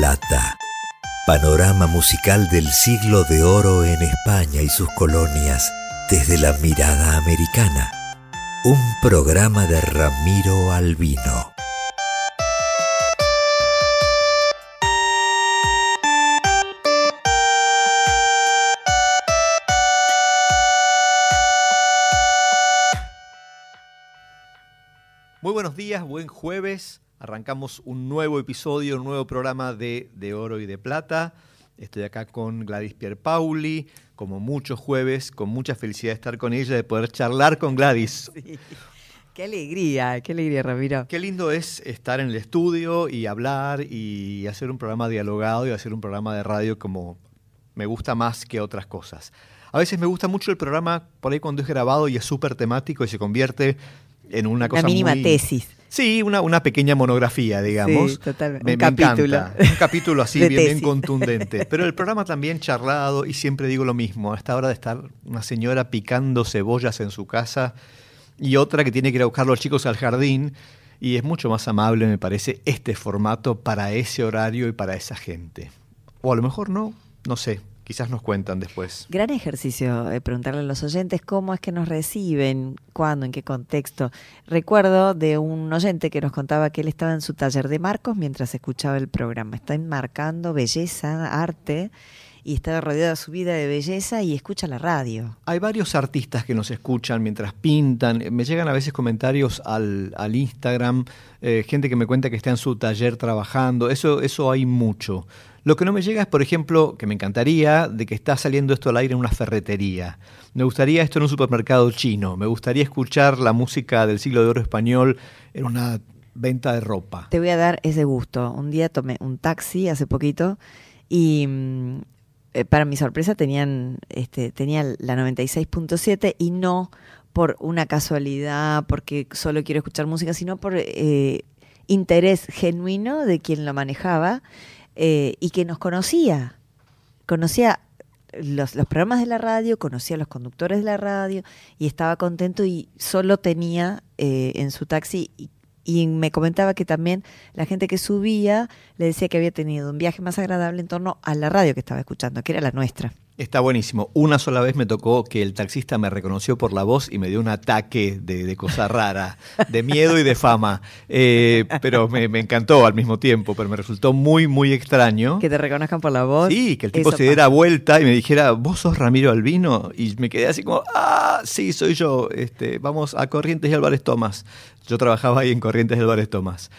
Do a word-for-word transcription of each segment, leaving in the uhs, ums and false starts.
Plata. Panorama musical del siglo de oro en España y sus colonias desde la mirada americana. Un programa de Ramiro Albino. Muy buenos días, buen jueves. Arrancamos un nuevo episodio, un nuevo programa de De Oro y de Plata. Estoy acá con Gladys Pierpaoli, como muchos jueves, con mucha felicidad de estar con ella, de poder charlar con Gladys. Sí. Qué alegría, qué alegría, Ramiro. Qué lindo es estar en el estudio y hablar y hacer un programa dialogado y hacer un programa de radio como me gusta más que otras cosas. A veces me gusta mucho el programa por ahí cuando es grabado y es súper temático y se convierte en una cosa La mínima muy... tesis. Sí, una, una pequeña monografía, digamos. Sí, totalmente. Me, un me capítulo. encanta. Un capítulo así, De bien, bien tesis. contundente. Pero el programa también charlado, y siempre digo lo mismo. A esta hora de estar una señora picando cebollas en su casa y otra que tiene que ir a buscar a los chicos al jardín. Y es mucho más amable, me parece, este formato para ese horario y para esa gente. O a lo mejor no, no sé. Quizás nos cuentan después. Gran ejercicio eh, preguntarle a los oyentes cómo es que nos reciben, cuándo, en qué contexto. Recuerdo de un oyente que nos contaba que él estaba en su taller de marcos mientras escuchaba el programa. Está enmarcando belleza, arte, y está rodeado de su vida de belleza y escucha la radio. Hay varios artistas que nos escuchan mientras pintan. Me llegan a veces comentarios al, al Instagram, eh, gente que me cuenta que está en su taller trabajando. Eso, eso hay mucho. Lo que no me llega es, por ejemplo, que me encantaría, de que está saliendo esto al aire en una ferretería. Me gustaría esto en un supermercado chino. Me gustaría escuchar la música del siglo de oro español en una venta de ropa. Te voy a dar ese gusto. Un día tomé un taxi hace poquito y mm, eh, para mi sorpresa tenían, este, tenía la noventa y seis punto siete y no por una casualidad, porque solo quiero escuchar música, sino por eh, interés genuino de quien lo manejaba. Eh, y que nos conocía, conocía los, los programas de la radio, conocía a los conductores de la radio y estaba contento y solo tenía eh, en su taxi y, y me comentaba que también la gente que subía le decía que había tenido un viaje más agradable en torno a la radio que estaba escuchando, que era la nuestra. Está buenísimo. Una sola vez me tocó que el taxista me reconoció por la voz y me dio un ataque de, de cosa rara, de miedo y de fama. Eh, pero me, me encantó al mismo tiempo, pero me resultó muy, muy extraño. Que te reconozcan por la voz. Sí, que el tipo Eso se diera pasa. vuelta y me dijera, ¿vos sos Ramiro Albino? Y me quedé así como, ah, sí, soy yo. Este, vamos a Corrientes y Álvarez Tomás. Yo trabajaba ahí en Corrientes y Álvarez Tomás.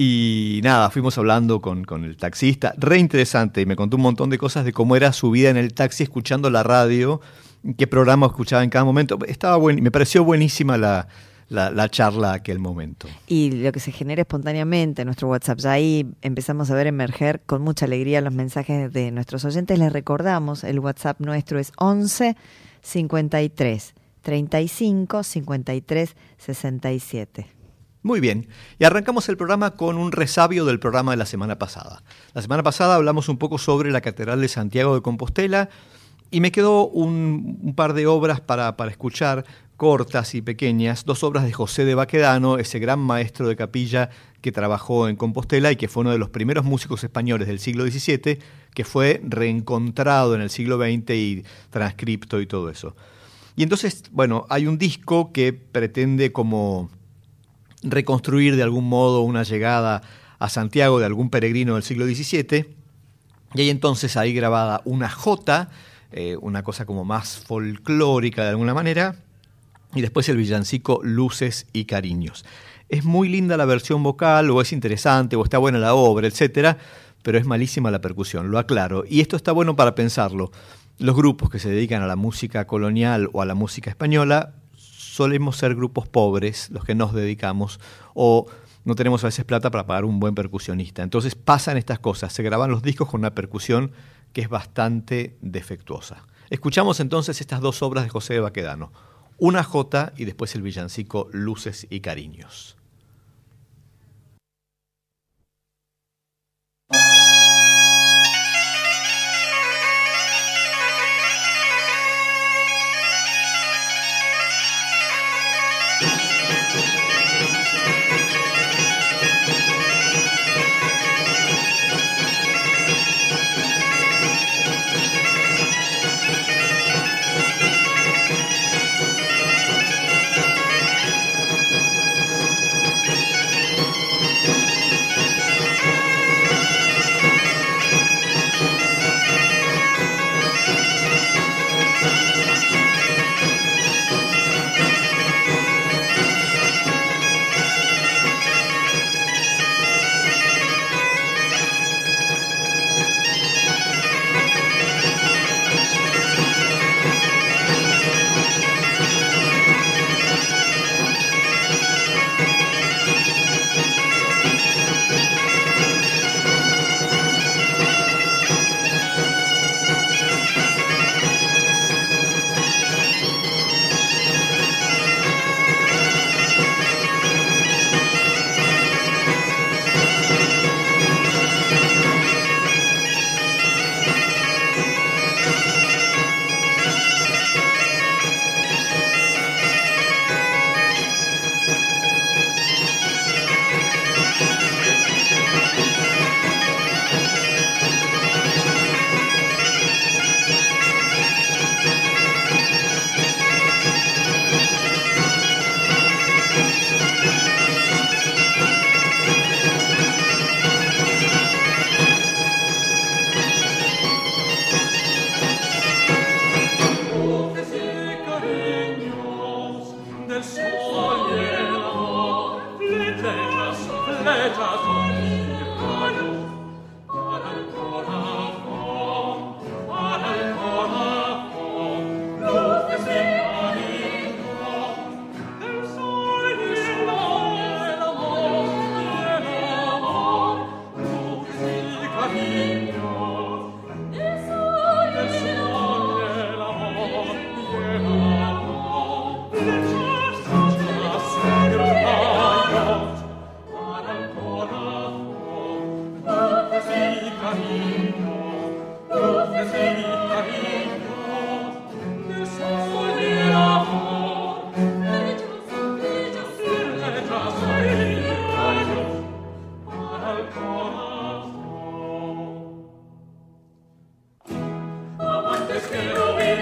Y nada, fuimos hablando con, con el taxista, re interesante, y me contó un montón de cosas de cómo era su vida en el taxi escuchando la radio, qué programa escuchaba en cada momento. Estaba buen, me pareció buenísima la, la, la charla aquel momento. Y lo que se genera espontáneamente en nuestro WhatsApp, ya ahí empezamos a ver emerger con mucha alegría los mensajes de nuestros oyentes. Les recordamos, el WhatsApp nuestro es once cincuenta y tres treinta y cinco cincuenta y tres sesenta y siete. Muy bien, y arrancamos el programa con un resabio del programa de la semana pasada. La semana pasada hablamos un poco sobre la Catedral de Santiago de Compostela y me quedó un, un par de obras para, para escuchar, cortas y pequeñas, dos obras de José de Baquedano, ese gran maestro de capilla que trabajó en Compostela y que fue uno de los primeros músicos españoles del siglo diecisiete, que fue reencontrado en el siglo veinte y transcripto y todo eso. Y entonces, bueno, hay un disco que pretende como reconstruir de algún modo una llegada a Santiago de algún peregrino del siglo diecisiete, y hay entonces ahí grabada una jota, eh, una cosa como más folclórica de alguna manera, y después el villancico Luces y Cariños. Es muy linda la versión vocal, o es interesante, o está buena la obra, etcétera, pero es malísima la percusión, lo aclaro, y esto está bueno para pensarlo. Los grupos que se dedican a la música colonial o a la música española solemos ser grupos pobres, los que nos dedicamos, o no tenemos a veces plata para pagar un buen percusionista. Entonces pasan estas cosas, se graban los discos con una percusión que es bastante defectuosa. Escuchamos entonces estas dos obras de José de Baquedano, una jota y después el villancico Luces y Cariños.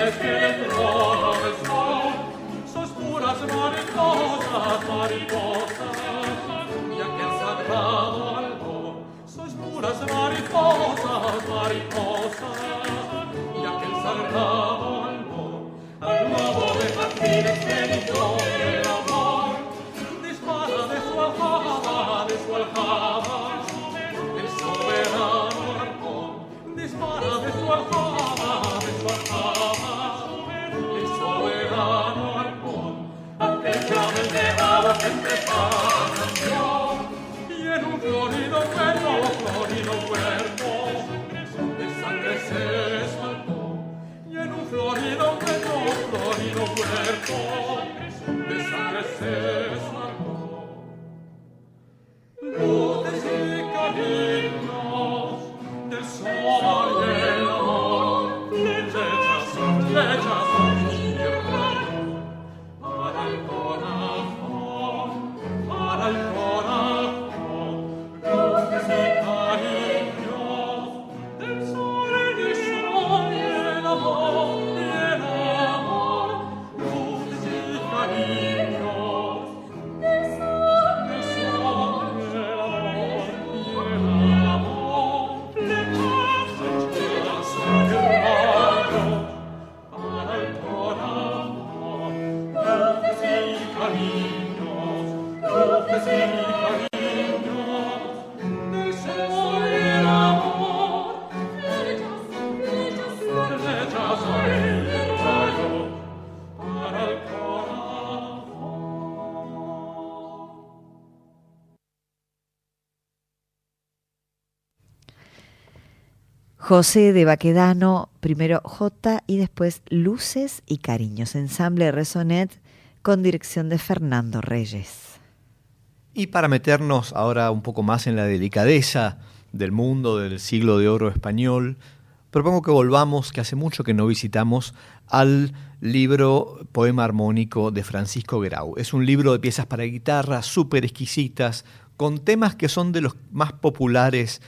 José de Baquedano, primero J y después Luces y Cariños, ensamble Resonet con dirección de Fernando Reyes. Y para meternos ahora un poco más en la delicadeza del mundo del siglo de oro español, propongo que volvamos, que hace mucho que no visitamos, al libro Poema Armónico de Francisco Grau. Es un libro de piezas para guitarra súper exquisitas, con temas que son de los más populares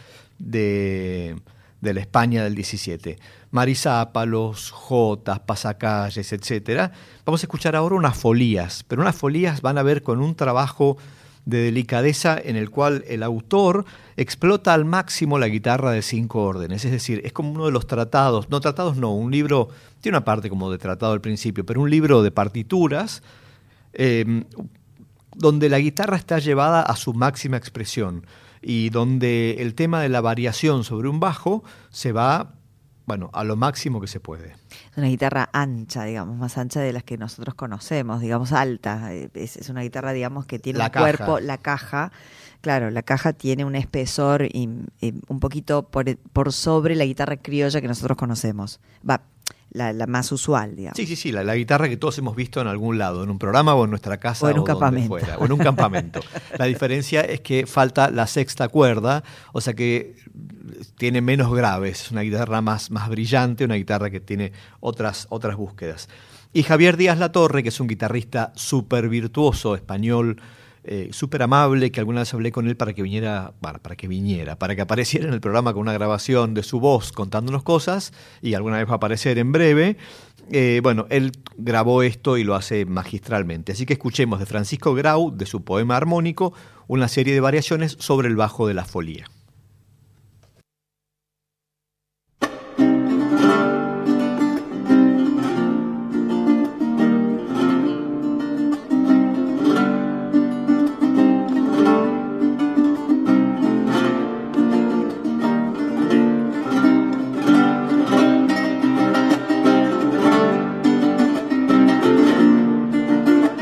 de... de la España del diecisiete. Marisápalos, jotas, pasacalles, etcétera. Vamos a escuchar ahora unas folías, pero unas folías van a ver con un trabajo de delicadeza en el cual el autor explota al máximo la guitarra de cinco órdenes. Es decir, es como uno de los tratados, no tratados no, un libro, tiene una parte como de tratado al principio, pero un libro de partituras eh, donde la guitarra está llevada a su máxima expresión y donde el tema de la variación sobre un bajo se va, bueno, a lo máximo que se puede. Una guitarra ancha, digamos, más ancha de las que nosotros conocemos, digamos, alta. Es, es una guitarra, digamos, que tiene la un caja. cuerpo, la caja. Claro, la caja tiene un espesor y, y un poquito por, por sobre la guitarra criolla que nosotros conocemos. Va, la, la más usual, digamos. Sí, sí, sí, la, la guitarra que todos hemos visto en algún lado, en un programa o en nuestra casa o en un o donde campamento. fuera, o en un campamento. La diferencia es que falta la sexta cuerda, o sea que tiene menos graves, es una guitarra más, más brillante, una guitarra que tiene otras, otras búsquedas. Y Javier Díaz Latorre, que es un guitarrista súper virtuoso español, Eh, súper amable, que alguna vez hablé con él para que viniera, bueno, para que viniera, para que apareciera en el programa con una grabación de su voz contándonos cosas, y alguna vez va a aparecer en breve. Eh, bueno, él grabó esto y lo hace magistralmente. Así que escuchemos de Francisco Grau, de su poema armónico, una serie de variaciones sobre el bajo de la folía.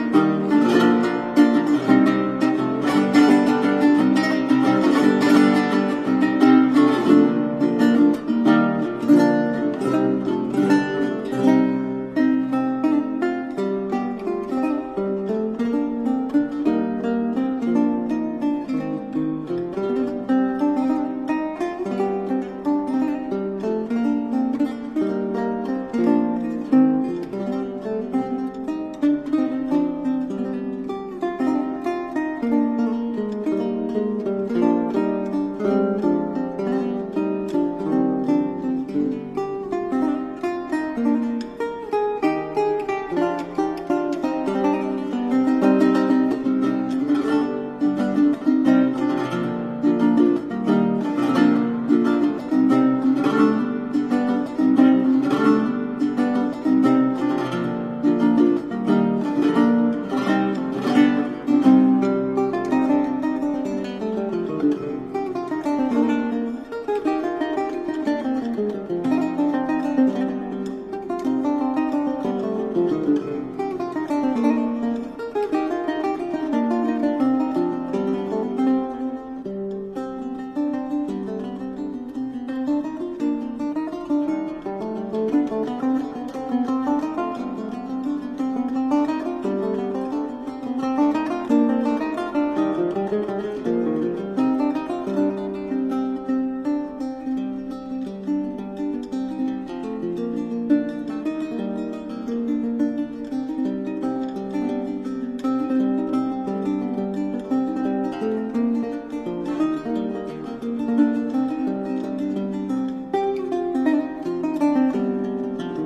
Thank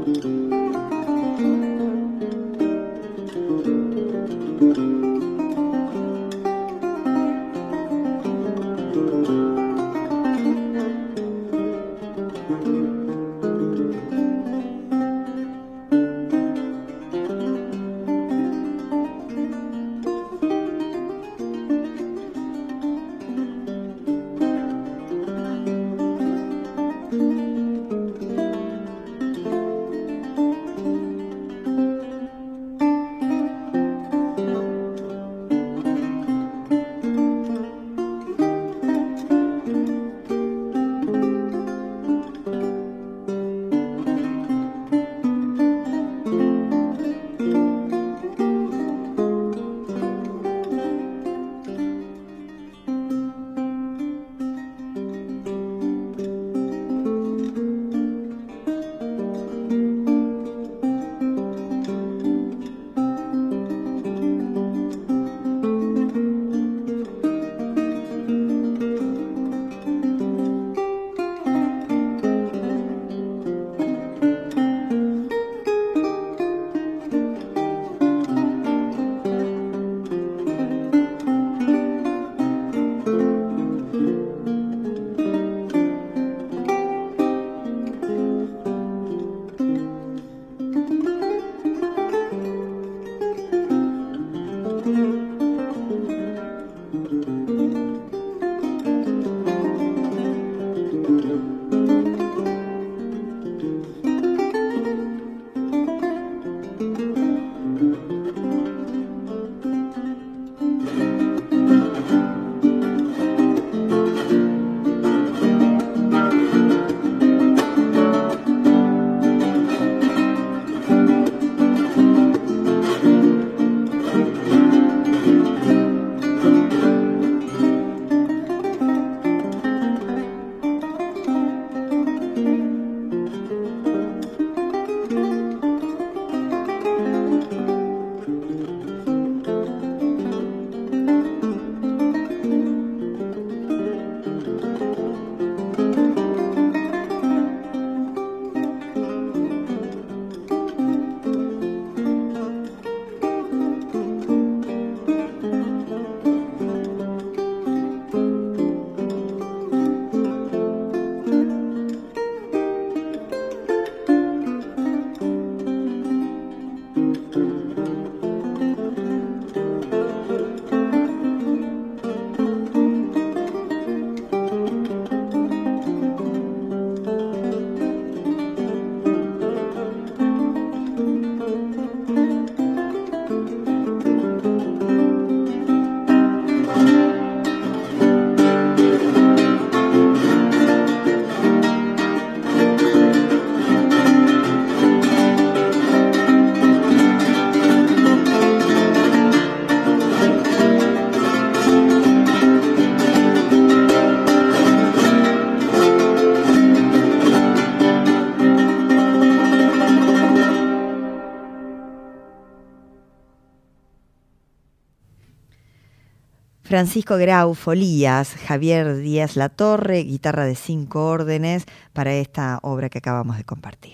Francisco Grau, Folías, Javier Díaz Latorre, guitarra de cinco órdenes para esta obra que acabamos de compartir.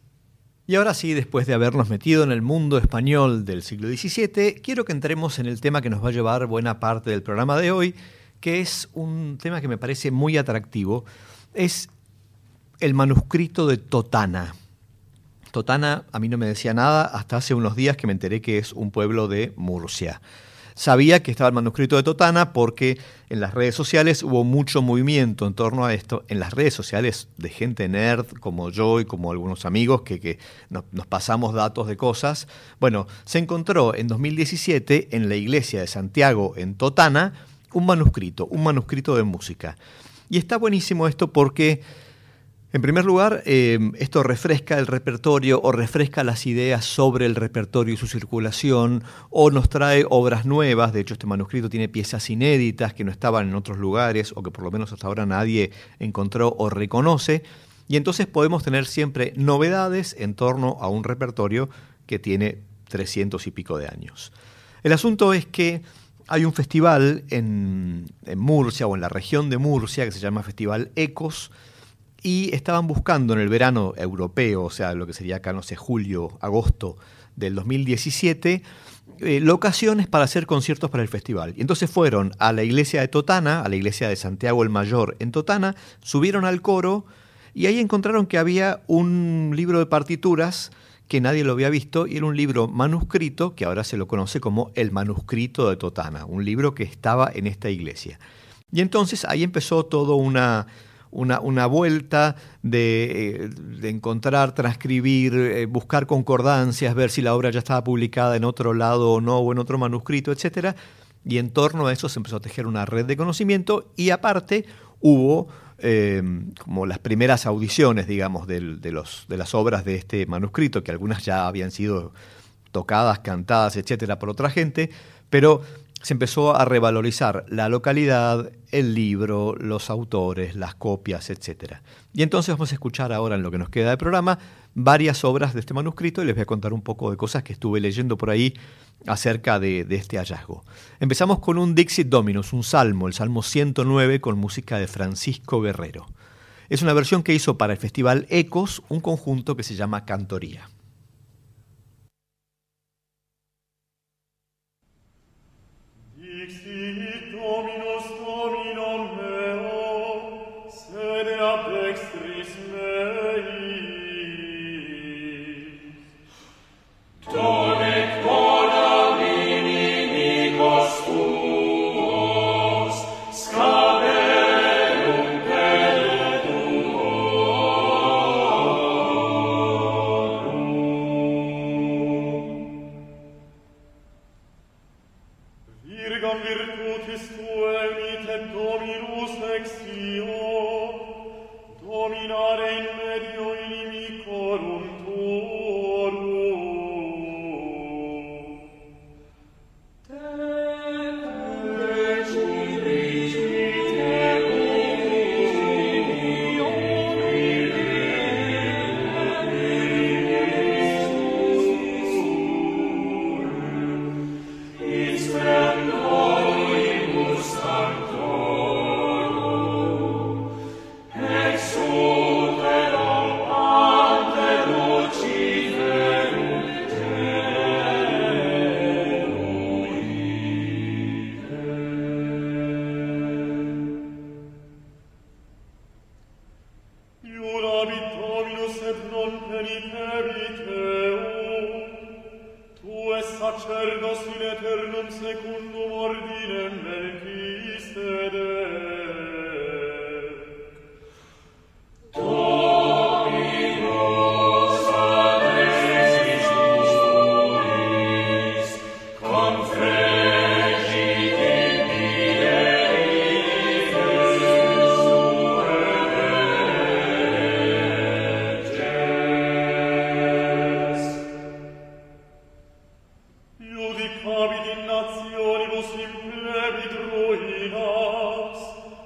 Y ahora sí, después de habernos metido en el mundo español del siglo diecisiete, quiero que entremos en el tema que nos va a llevar buena parte del programa de hoy, que es un tema que me parece muy atractivo. Es el manuscrito de Totana. Totana a mí no me decía nada hasta hace unos días que me enteré que es un pueblo de Murcia. Sabía que estaba el manuscrito de Totana porque en las redes sociales hubo mucho movimiento en torno a esto, en las redes sociales de gente nerd como yo y como algunos amigos que, que nos, nos pasamos datos de cosas. Bueno, se encontró en dos mil diecisiete en la iglesia de Santiago en Totana un manuscrito, un manuscrito de música. Y está buenísimo esto porque, en primer lugar, eh, esto refresca el repertorio o refresca las ideas sobre el repertorio y su circulación, o nos trae obras nuevas. De hecho, este manuscrito tiene piezas inéditas que no estaban en otros lugares o que por lo menos hasta ahora nadie encontró o reconoce. Y entonces podemos tener siempre novedades en torno a un repertorio que tiene trescientos y pico de años. El asunto es que hay un festival en, en Murcia o en la región de Murcia que se llama Festival Ecos, y estaban buscando en el verano europeo, o sea, lo que sería acá, no sé, julio, agosto del dos mil diecisiete, eh, locaciones para hacer conciertos para el festival. Y entonces fueron a la iglesia de Totana, a la iglesia de Santiago el Mayor en Totana, subieron al coro y ahí encontraron que había un libro de partituras que nadie lo había visto, y era un libro manuscrito que ahora se lo conoce como el manuscrito de Totana, un libro que estaba en esta iglesia. Y entonces ahí empezó toda una, una, una vuelta de, de encontrar, transcribir, eh, buscar concordancias, ver si la obra ya estaba publicada en otro lado o no, o en otro manuscrito, etcétera. Y en torno a eso se empezó a tejer una red de conocimiento, y aparte hubo Eh, como las primeras audiciones, digamos, del, de, los, de las obras de este manuscrito, que algunas ya habían sido tocadas, cantadas, etcétera, por otra gente, pero se empezó a revalorizar la localidad, el libro, los autores, las copias, etcétera. Y entonces vamos a escuchar ahora, en lo que nos queda de programa, varias obras de este manuscrito, y les voy a contar un poco de cosas que estuve leyendo por ahí acerca de, de este hallazgo. Empezamos con un Dixit Dominus, un salmo, el Salmo ciento nueve, con música de Francisco Guerrero. Es una versión que hizo para el Festival Ecos un conjunto que se llama Cantoría. Dixit Dominus Dominum meo, sede ab extris mei. Donec bona inimicos tuos, scaverum perdurum. Virgam virtutis tuae unite Dominus exio, dominare in medio inimicorum tuorum. Judicabit in nationibus in plebit ruinas,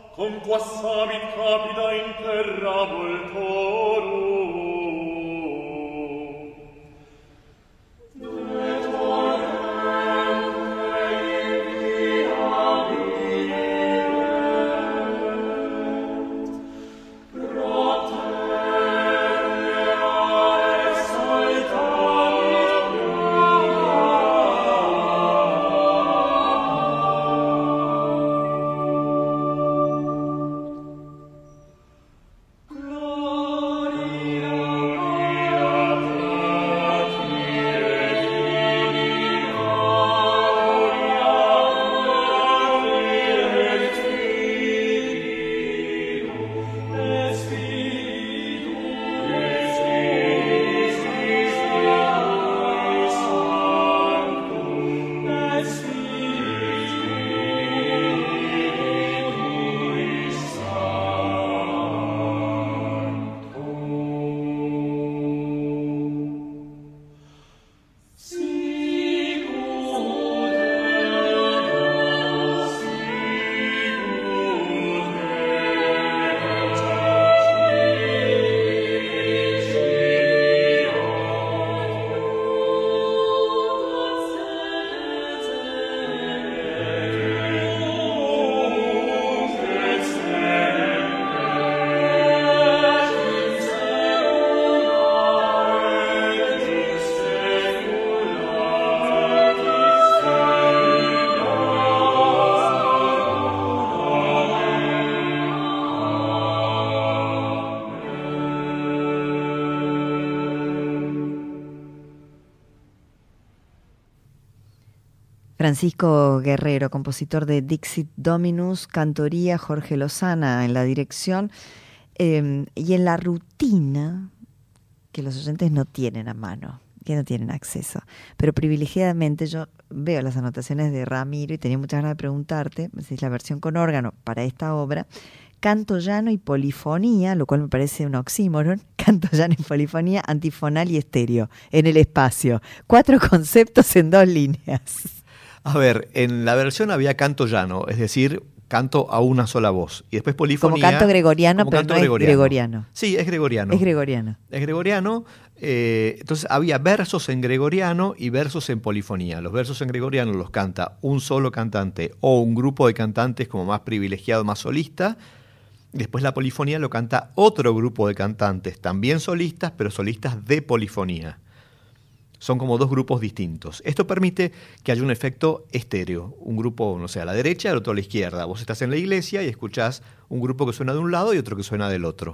Francisco Guerrero, compositor de Dixit Dominus, cantoría, Jorge Lozana en la dirección, eh, y en la rutina que los oyentes no tienen a mano, que no tienen acceso. Pero privilegiadamente yo veo las anotaciones de Ramiro y tenía muchas ganas de preguntarte si es la versión con órgano para esta obra, canto llano y polifonía, lo cual me parece un oxímoron, canto llano y polifonía, antifonal y estéreo, en el espacio. Cuatro conceptos en dos líneas. A ver, en la versión había canto llano, es decir, canto a una sola voz. Y después polifonía. Como canto gregoriano, como pero canto no gregoriano. es gregoriano. Sí, es gregoriano. Es gregoriano. Es gregoriano. Eh, entonces había versos en gregoriano y versos en polifonía. Los versos en gregoriano los canta un solo cantante o un grupo de cantantes como más privilegiado, más solista. Después la polifonía lo canta otro grupo de cantantes, también solistas, pero solistas de polifonía. Son como dos grupos distintos. Esto permite que haya un efecto estéreo. Un grupo, no sé, a la derecha y el otro a la izquierda. Vos estás en la iglesia y escuchás un grupo que suena de un lado y otro que suena del otro.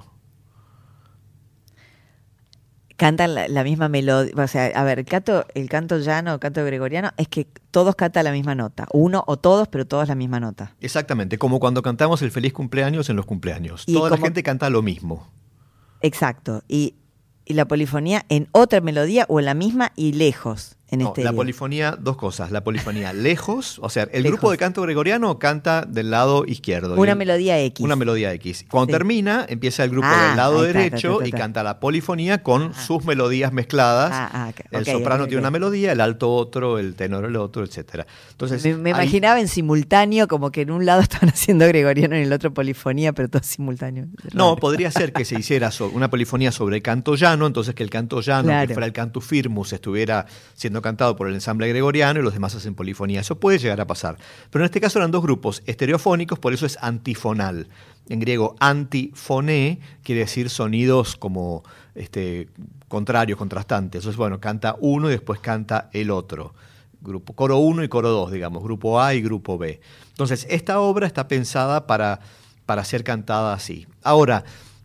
Cantan la, la misma melodía. O sea, a ver, el canto, el canto llano, el canto gregoriano, es que todos cantan la misma nota. Uno o todos, pero todos la misma nota. Exactamente, como cuando cantamos el feliz cumpleaños en los cumpleaños. Y Toda la como- gente canta lo mismo. Exacto. Y, y la polifonía en otra melodía o en la misma y lejos. En No, este la polifonía, dos cosas. La polifonía lejos, o sea, el Lejos. grupo de canto gregoriano canta del lado izquierdo. Una Y el- melodía X. Una melodía X. Cuando Sí. termina, empieza el grupo Ah, del lado ahí está, derecho ta, ta, ta, y ta. canta la polifonía con sus melodías mezcladas. Ah, ah, ok, el ok, soprano ok, tiene ok. una melodía, el alto otro, el tenor el otro, etcétera. Entonces, Me, me ahí- imaginaba en simultáneo, como que en un lado estaban haciendo gregoriano y en el otro polifonía, pero todo simultáneo. No, Raro. podría ser que se hiciera so- una polifonía sobre canto llano, entonces que el canto llano, Claro. que fuera el cantus firmus, estuviera siendo cantado por el ensamble gregoriano y los demás hacen polifonía. Eso puede llegar a pasar. Pero en este caso eran dos grupos estereofónicos, por eso es antifonal. En griego, antifoné quiere decir sonidos como este, contrarios, contrastantes. Entonces, bueno, canta uno y después canta el otro. Grupo, coro uno y coro dos, digamos, grupo A y grupo B. Entonces, esta obra está pensada para, para ser cantada así. Ahora,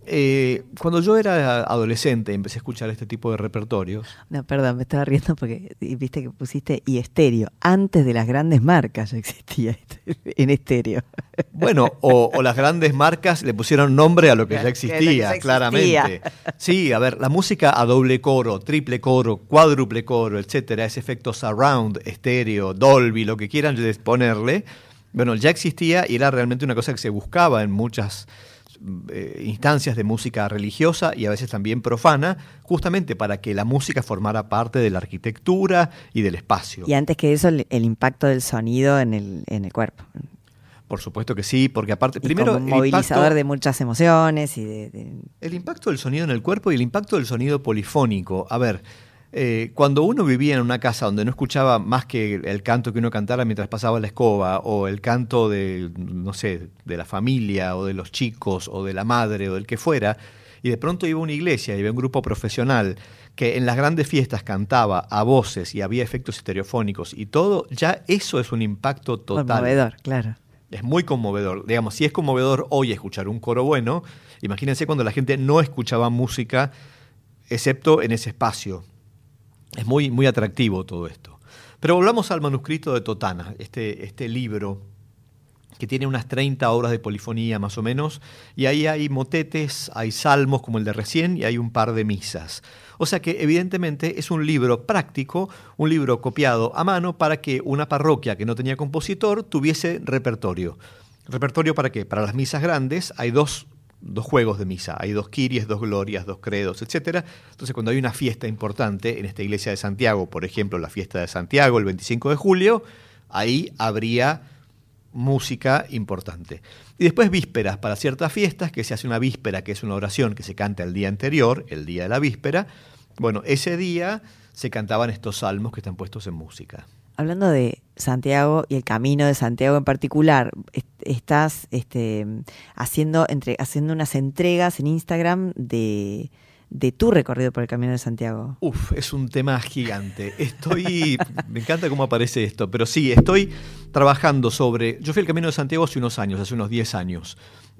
eh, cuando yo era adolescente empecé a escuchar este tipo de repertorios. No, perdón, me estaba riendo porque viste que pusiste y estéreo. Antes de las grandes marcas ya existía este- en estéreo. Bueno, o, o las grandes marcas le pusieron nombre a lo que ya Que existía, lo que ya existía. claramente. Sí, a ver, la música a doble coro, triple coro, cuádruple coro, etcétera, ese efecto surround, estéreo, Dolby, lo que quieran ponerle, bueno, ya existía y era realmente una cosa que se buscaba en muchas eh, instancias de música religiosa y a veces también profana, justamente para que la música formara parte de la arquitectura y del espacio. Y antes que eso, el, el impacto del sonido en el, en el cuerpo. Por supuesto que sí, porque aparte, Y primero como el movilizador impacto- de muchas emociones y de, de- El impacto del sonido en el cuerpo y el impacto del sonido polifónico. A ver, eh, cuando uno vivía en una casa donde no escuchaba más que el canto que uno cantara mientras pasaba la escoba, o el canto de, no sé, de la familia, o de los chicos, o de la madre, o del que fuera, y de pronto iba a una iglesia y había un grupo profesional que en las grandes fiestas cantaba a voces y había efectos estereofónicos y todo, ya eso es un impacto total. conmovedor, claro. Es muy conmovedor. Digamos, si es conmovedor hoy escuchar un coro bueno, imagínense cuando la gente no escuchaba música, excepto en ese espacio. Es muy, muy atractivo todo esto. Pero volvamos al manuscrito de Totana, este, este libro que tiene unas treinta obras de polifonía más o menos, y ahí hay motetes, hay salmos como el de recién, y hay un par de misas. O sea que evidentemente es un libro práctico, un libro copiado a mano para que una parroquia que no tenía compositor tuviese repertorio. ¿Repertorio para qué? Para las misas grandes hay dos, dos juegos de misa, hay dos kiries, dos glorias, dos credos, etcétera. Entonces cuando hay una fiesta importante en esta iglesia de Santiago, por ejemplo la fiesta de Santiago el veinticinco de julio, ahí habría música importante. Y después vísperas para ciertas fiestas, que se hace una víspera, que es una oración que se canta el día anterior, el día de la víspera. Bueno, ese día se cantaban estos salmos que están puestos en música. Hablando de Santiago y el camino de Santiago en particular, est- estás este, haciendo, entre, haciendo unas entregas en Instagram de, de tu recorrido por el Camino de Santiago. Uf, es un tema gigante. Estoy, me encanta cómo aparece esto, pero sí, estoy trabajando sobre, yo fui al Camino de Santiago hace unos años, hace unos diez años,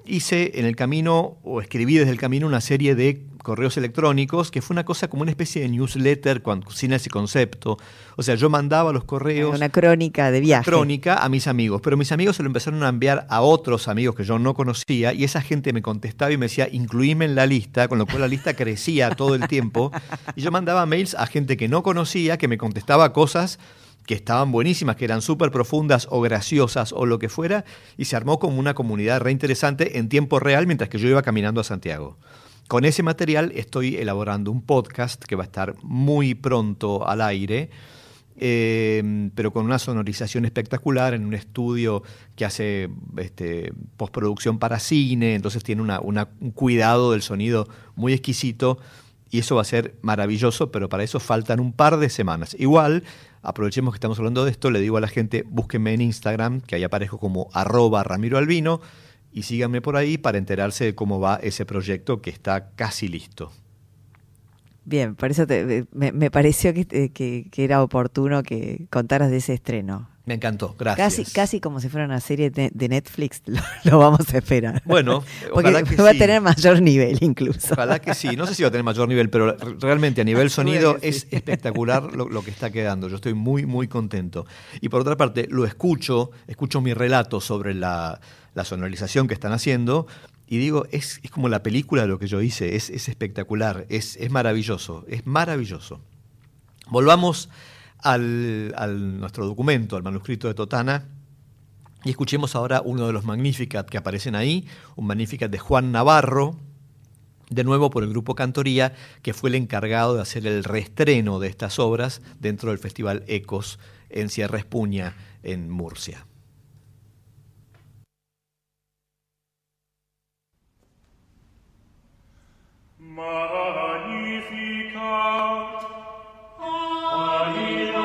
hice en el camino, o escribí desde el camino, una serie de correos electrónicos, que fue una cosa como una especie de newsletter cuando, sin ese concepto. O sea, yo mandaba los correos... Una crónica de viaje. Crónica a mis amigos, pero mis amigos se lo empezaron a enviar a otros amigos que yo no conocía, y esa gente me contestaba y me decía, incluíme en la lista, con lo cual la lista crecía todo el tiempo, y yo mandaba mails a gente que no conocía, que me contestaba cosas que estaban buenísimas, que eran súper profundas o graciosas o lo que fuera, y se armó como una comunidad re interesante en tiempo real mientras que yo iba caminando a Santiago. Con ese material estoy elaborando un podcast que va a estar muy pronto al aire, eh, pero con una sonorización espectacular en un estudio que hace este, postproducción para cine, entonces tiene una, una, un cuidado del sonido muy exquisito, y eso va a ser maravilloso, pero para eso faltan un par de semanas. Igual, aprovechemos que estamos hablando de esto, le digo a la gente, búsquenme en Instagram, que ahí aparezco como arroba Ramiro Albino, y síganme por ahí para enterarse de cómo va ese proyecto que está casi listo. Bien, por eso te, me, me pareció que, que, que era oportuno que contaras de ese estreno. Me encantó, gracias. Casi, casi como si fuera una serie de, de Netflix, lo, lo vamos a esperar. Bueno, porque ojalá que va sí. a tener mayor nivel incluso. Ojalá que sí. No sé si va a tener mayor nivel, pero realmente a nivel sonido es espectacular lo, lo que está quedando. Yo estoy muy, muy contento. Y por otra parte, lo escucho, escucho mi relato sobre la, la sonorización que están haciendo, y digo, es, es como la película de lo que yo hice, es, es espectacular, es, es maravilloso, es maravilloso. Volvamos al, al nuestro documento, al manuscrito de Totana, y escuchemos ahora uno de los Magnificat que aparecen ahí, un Magnificat de Juan Navarro, de nuevo por el grupo Cantoría, que fue el encargado de hacer el reestreno de estas obras dentro del Festival Ecos en Sierra Espuña, en Murcia. Magnificat, Domine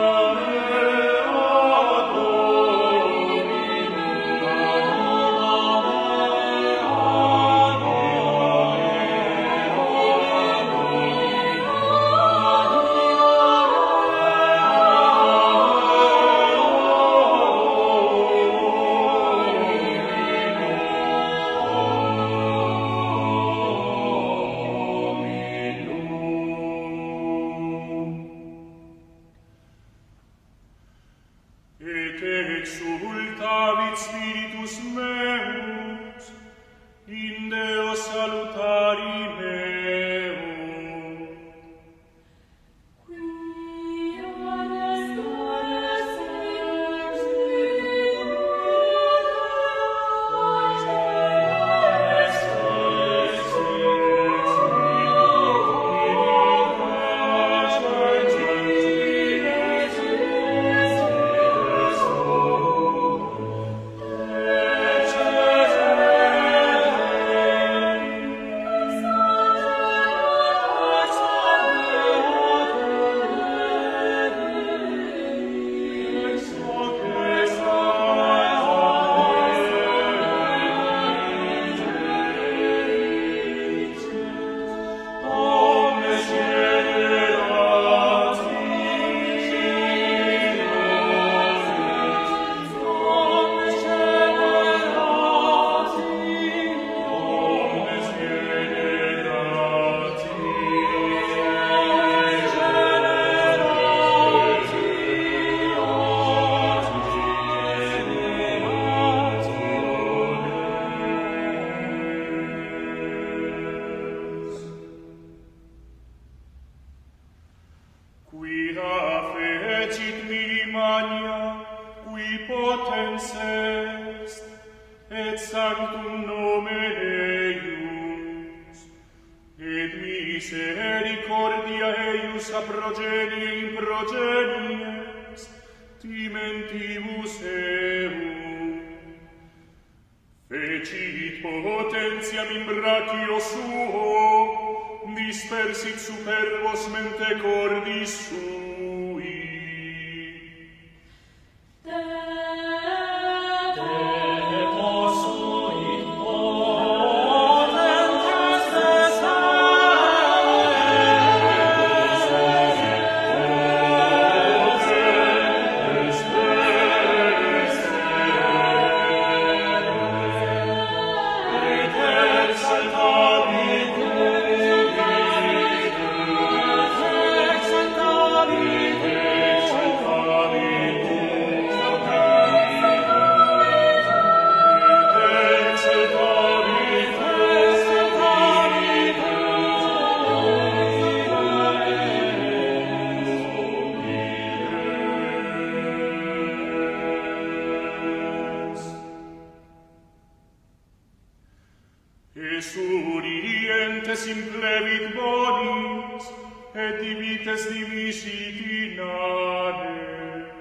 Et vites implevit bonis, et divites divisit in anes.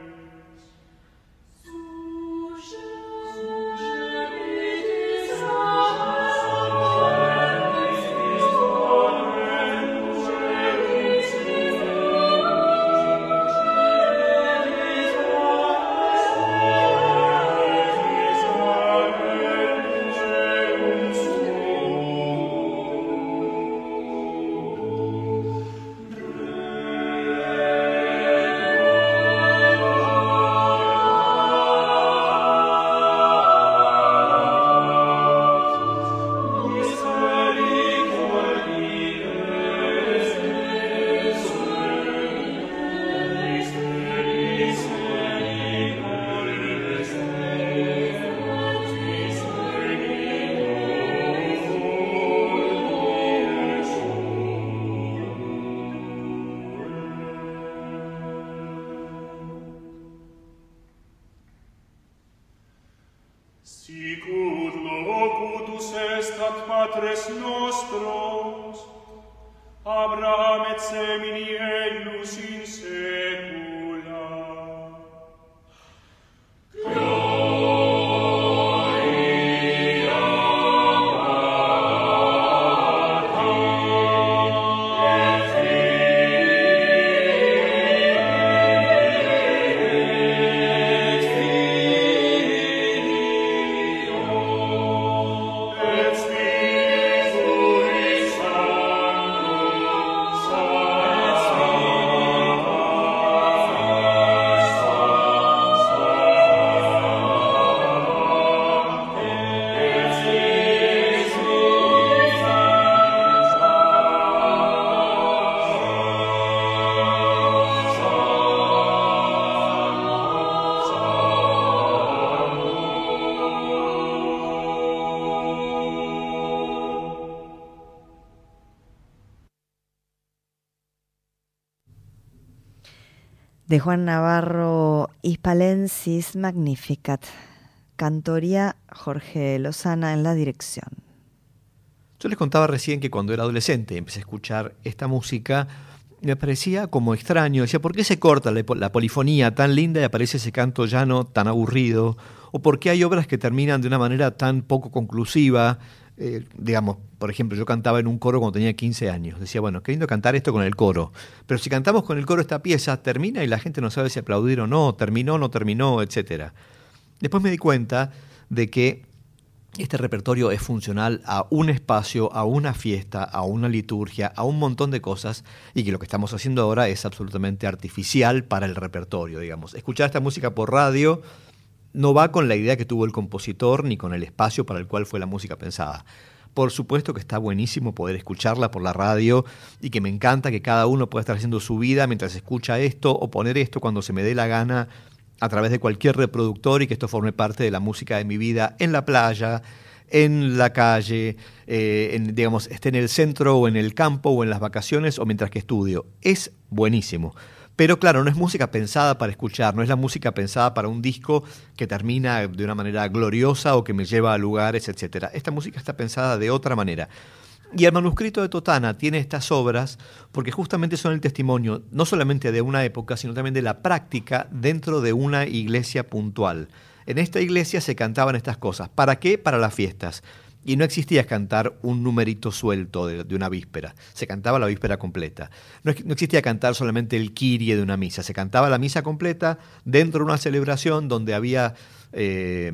Sicut locutus est ad patres nostros, Abraham et semini eius in saecula. De Juan Navarro, Hispalensis Magnificat. Cantoría Jorge Lozana en la dirección. Yo les contaba recién que cuando era adolescente empecé a escuchar esta música, me parecía como extraño. Decía, ¿por qué se corta la, la polifonía tan linda y aparece ese canto llano tan aburrido? ¿O por qué hay obras que terminan de una manera tan poco conclusiva? Eh, digamos, por ejemplo, yo cantaba en un coro cuando tenía quince años. Decía, bueno, qué lindo cantar esto con el coro. Pero si cantamos con el coro esta pieza, termina y la gente no sabe si aplaudir o no, terminó, no terminó, etcétera. Después me di cuenta de que este repertorio es funcional a un espacio, a una fiesta, a una liturgia, a un montón de cosas, y que lo que estamos haciendo ahora es absolutamente artificial para el repertorio, digamos. Escuchar esta música por radio no va con la idea que tuvo el compositor ni con el espacio para el cual fue la música pensada. Por supuesto que está buenísimo poder escucharla por la radio y que me encanta que cada uno pueda estar haciendo su vida mientras escucha esto o poner esto cuando se me dé la gana a través de cualquier reproductor y que esto forme parte de la música de mi vida en la playa, en la calle, eh, en, digamos, esté en el centro o en el campo o en las vacaciones o mientras que estudio. Es buenísimo. Pero claro, no es música pensada para escuchar, no es la música pensada para un disco que termina de una manera gloriosa o que me lleva a lugares, etcétera. Esta música está pensada de otra manera. Y el manuscrito de Totana tiene estas obras porque justamente son el testimonio no solamente de una época, sino también de la práctica dentro de una iglesia puntual. En esta iglesia se cantaban estas cosas. ¿Para qué? Para las fiestas. Y no existía cantar un numerito suelto de, de una víspera. Se cantaba la víspera completa. No, no existía cantar solamente el Kyrie de una misa. Se cantaba la misa completa dentro de una celebración donde había eh,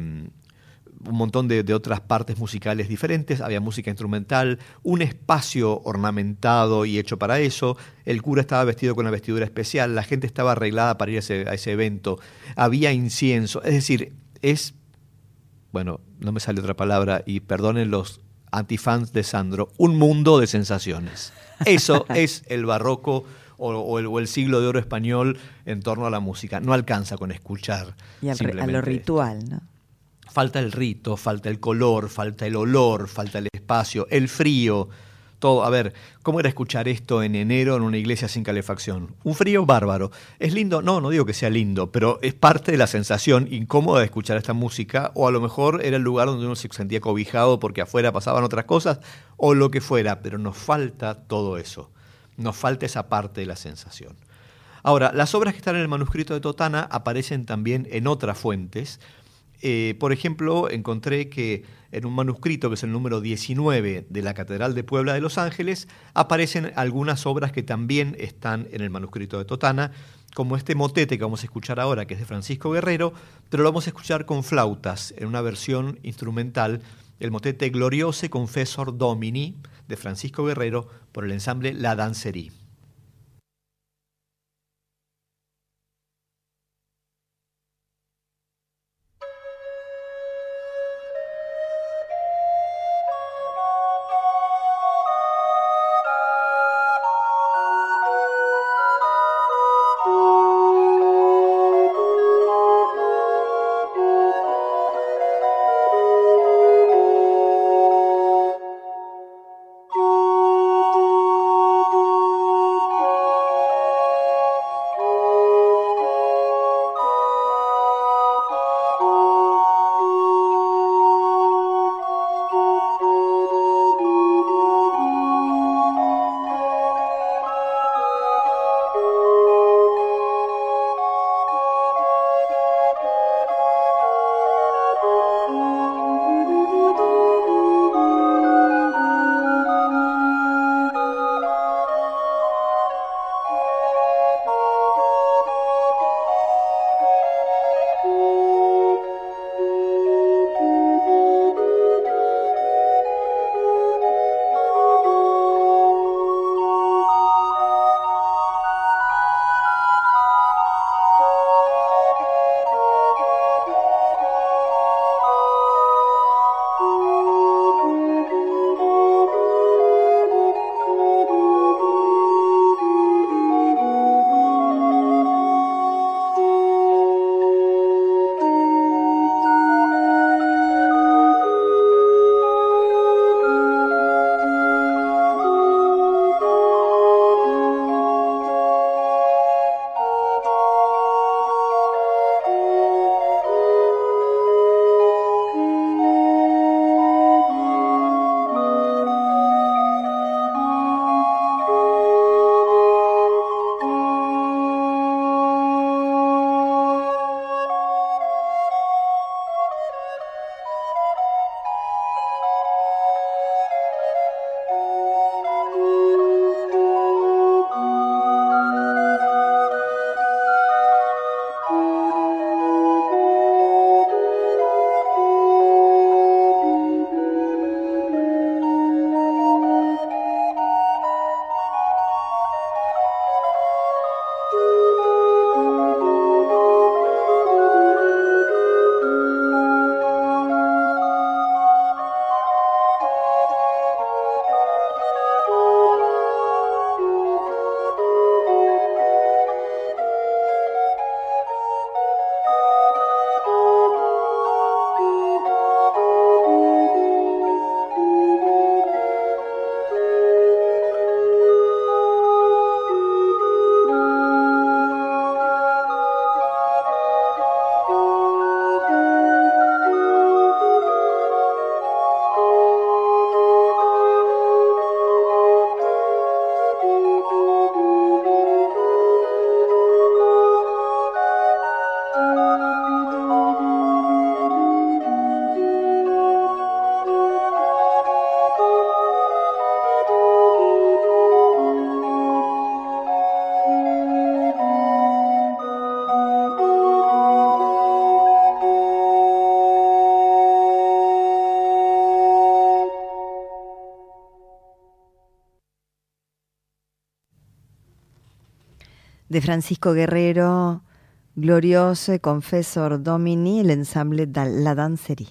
un montón de, de otras partes musicales diferentes. Había música instrumental, un espacio ornamentado y hecho para eso. El cura estaba vestido con una vestidura especial. La gente estaba arreglada para ir a ese, a ese evento. Había incienso. Es decir, es... bueno, no me sale otra palabra, y perdonen los antifans de Sandro, un mundo de sensaciones. Eso es el barroco o, o, el, o el siglo de oro español en torno a la música. No alcanza con escuchar. Y al, a lo ritual, ¿no? Falta el rito, falta el color, falta el olor, falta el espacio, el frío. todo. A ver, ¿cómo era escuchar esto en enero en una iglesia sin calefacción? Un frío bárbaro. ¿Es lindo? No, no digo que sea lindo, pero es parte de la sensación incómoda de escuchar esta música, o a lo mejor era el lugar donde uno se sentía cobijado porque afuera pasaban otras cosas, o lo que fuera, pero nos falta todo eso. Nos falta esa parte de la sensación. Ahora, las obras que están en el manuscrito de Totana aparecen también en otras fuentes. Eh, por ejemplo, encontré que en un manuscrito, que es el número diecinueve de la Catedral de Puebla de Los Ángeles, aparecen algunas obras que también están en el manuscrito de Totana, como este motete que vamos a escuchar ahora, que es de Francisco Guerrero, pero lo vamos a escuchar con flautas, en una versión instrumental, el motete Gloriose Confessor Domini, de Francisco Guerrero, por el ensamble La Dancerie. de Francisco Guerrero, Gloriose Confessor Domini, el ensamble La Dancerie.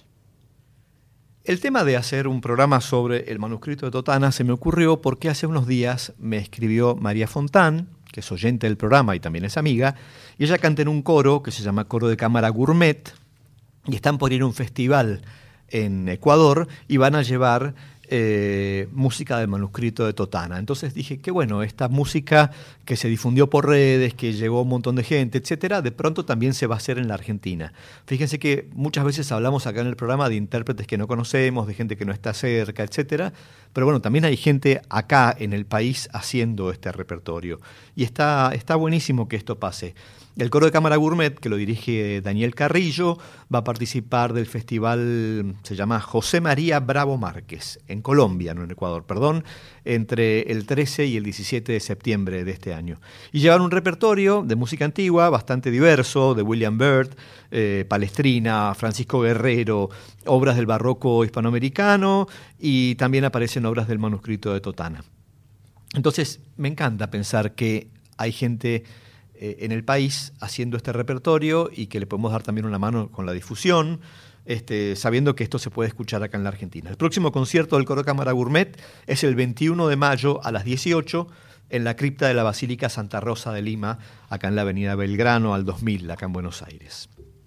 El tema de hacer un programa sobre el manuscrito de Totana se me ocurrió porque hace unos días me escribió María Fontán, que es oyente del programa y también es amiga, y ella canta en un coro que se llama Coro de Cámara Gourmet, y están por ir a un festival en Ecuador y van a llevar eh, música del manuscrito de Totana. Entonces dije, qué bueno, esta música que se difundió por redes, que llegó a un montón de gente, etcétera, de pronto también se va a hacer en la Argentina. Fíjense que muchas veces hablamos acá en el programa de intérpretes que no conocemos, de gente que no está cerca, etcétera, pero bueno, también hay gente acá en el país haciendo este repertorio. Y está, está buenísimo que esto pase. El Coro de Cámara Gourmet, que lo dirige Daniel Carrillo, va a participar del festival, se llama José María Bravo Márquez, en Colombia, no en Ecuador, perdón, entre el trece y el diecisiete de septiembre de este año. Y llevan un repertorio de música antigua bastante diverso, de William Byrd, eh, Palestrina, Francisco Guerrero, obras del barroco hispanoamericano, y también aparecen obras del manuscrito de Totana. Entonces, me encanta pensar que hay gente en el país haciendo este repertorio y que le podemos dar también una mano con la difusión, este, sabiendo que esto se puede escuchar acá en la Argentina. El próximo concierto del Coro Cámara Gourmet es el veintiuno de mayo a las dieciocho en la cripta de la Basílica Santa Rosa de Lima, acá en la avenida Belgrano al dos mil, acá en Buenos Aires.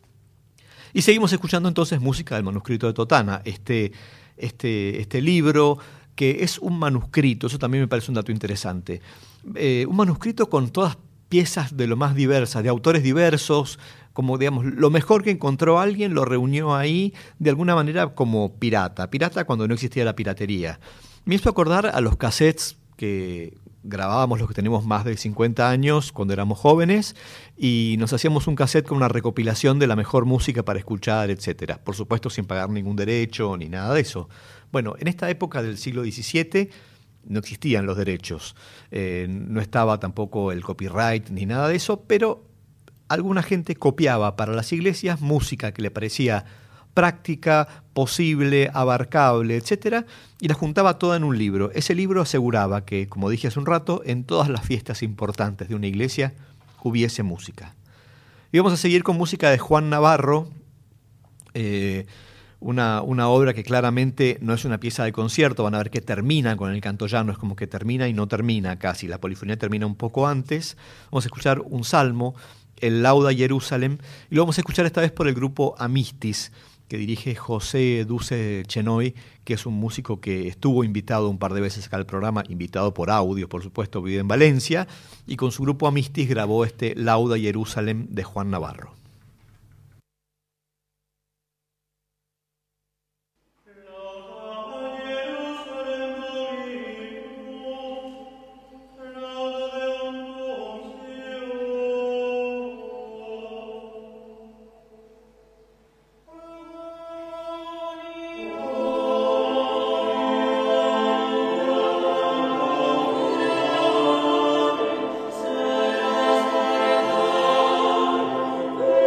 Y seguimos escuchando entonces música del manuscrito de Totana, este, este, este libro que es un manuscrito, eso también me parece un dato interesante, eh, un manuscrito con todas piezas de lo más diversas, de autores diversos, como digamos, lo mejor que encontró alguien lo reunió ahí de alguna manera como pirata, pirata cuando no existía la piratería. Me hizo acordar a los cassettes que grabábamos los que tenemos más de cincuenta años cuando éramos jóvenes y nos hacíamos un cassette con una recopilación de la mejor música para escuchar, etcétera. Por supuesto sin pagar ningún derecho ni nada de eso. Bueno, en esta época del siglo diecisiete no existían los derechos, eh, no estaba tampoco el copyright ni nada de eso, pero alguna gente copiaba para las iglesias música que le parecía práctica, posible, abarcable, etcétera, y la juntaba toda en un libro. Ese libro aseguraba que, como dije hace un rato, en todas las fiestas importantes de una iglesia hubiese música. Y vamos a seguir con música de Juan Navarro, eh, Una, una obra que claramente no es una pieza de concierto, van a ver que termina con el canto llano, es como que termina y no termina casi, la polifonía termina un poco antes. Vamos a escuchar un salmo, el Lauda Jerusalem, y lo vamos a escuchar esta vez por el grupo Amistis, que dirige José Duce Chenoy, que es un músico que estuvo invitado un par de veces acá al programa, invitado por audio, por supuesto, vive en Valencia, y con su grupo Amistis grabó este Lauda Jerusalem de Juan Navarro. Oh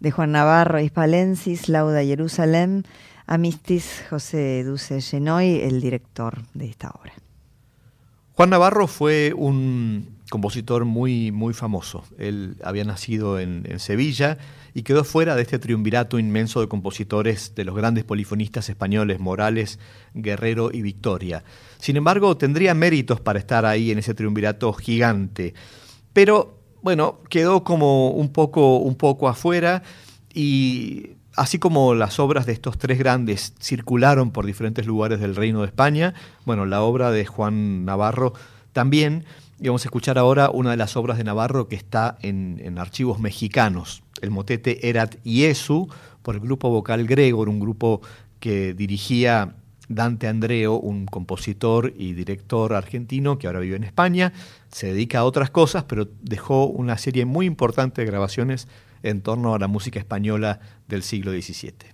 de Juan Navarro Hispalensis, Lauda Jerusalem, Amistis José Duce Genoy, el director de esta obra. Juan Navarro fue un compositor muy, muy famoso. Él había nacido en, en Sevilla y quedó fuera de este triunvirato inmenso de compositores de los grandes polifonistas españoles, Morales, Guerrero y Victoria. Sin embargo, tendría méritos para estar ahí en ese triunvirato gigante. Pero, bueno, quedó como un poco, un poco afuera, y así como las obras de estos tres grandes circularon por diferentes lugares del Reino de España, bueno, la obra de Juan Navarro también. Y vamos a escuchar ahora una de las obras de Navarro que está en, en archivos mexicanos, el motete Erat Iesu, por el grupo vocal Gregor, un grupo que dirigía Dante Andreo, un compositor y director argentino que ahora vive en España. Se dedica a otras cosas, pero dejó una serie muy importante de grabaciones en torno a la música española del siglo diecisiete.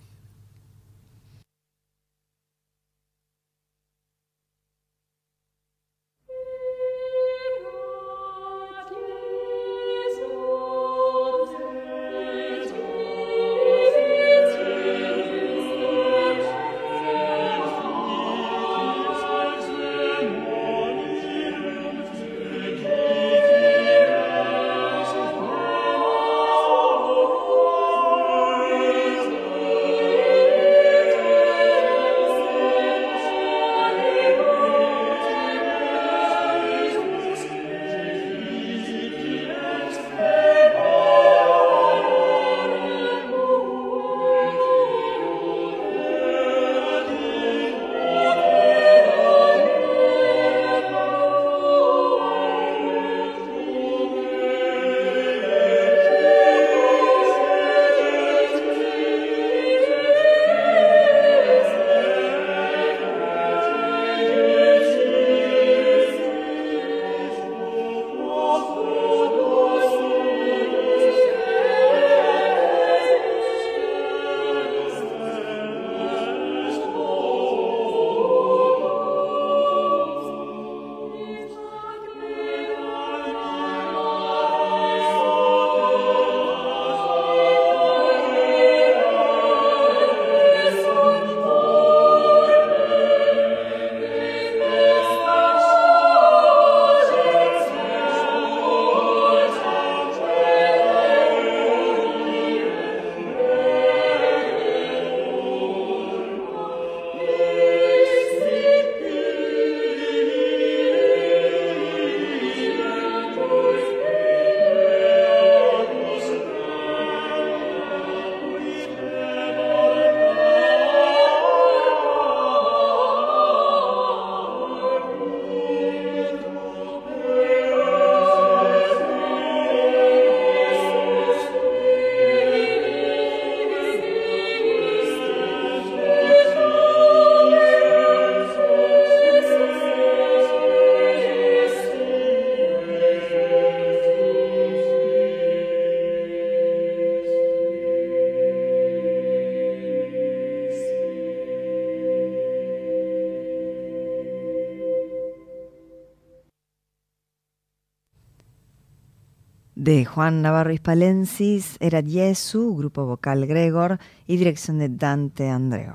De Juan Navarro Hispalensis, Erat Iesu, grupo vocal Gregor y dirección de Dante Andreo.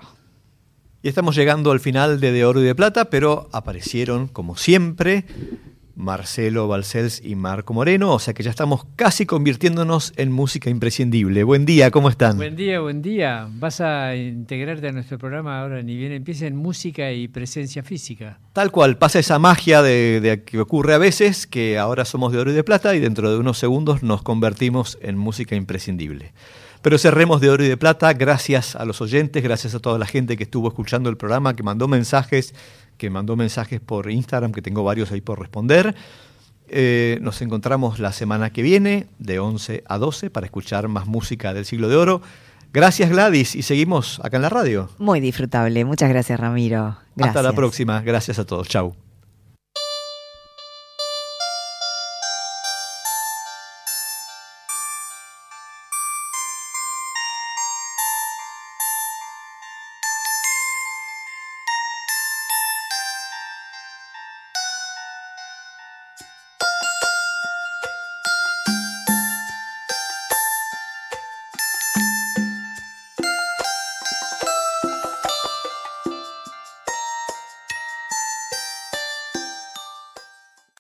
Y estamos llegando al final de De Oro y de Plata, pero aparecieron, como siempre, Marcelo Balcells y Marco Moreno, o sea que ya estamos casi convirtiéndonos en música imprescindible. Buen día, ¿cómo están? Buen día, buen día. Vas a integrarte a nuestro programa ahora, ni bien empieza, en música y presencia física. Tal cual, pasa esa magia de, de que ocurre a veces, que ahora somos De Oro y de Plata y dentro de unos segundos nos convertimos en música imprescindible. Pero cerremos De Oro y de Plata, gracias a los oyentes, gracias a toda la gente que estuvo escuchando el programa, que mandó mensajes, que mandó mensajes por Instagram, que tengo varios ahí por responder. Eh, nos encontramos la semana que viene, de once a doce, para escuchar más música del Siglo de Oro. Gracias, Gladys, y seguimos acá en la radio. Muy disfrutable. Muchas gracias, Ramiro. Gracias. Hasta la próxima. Gracias a todos. Chau.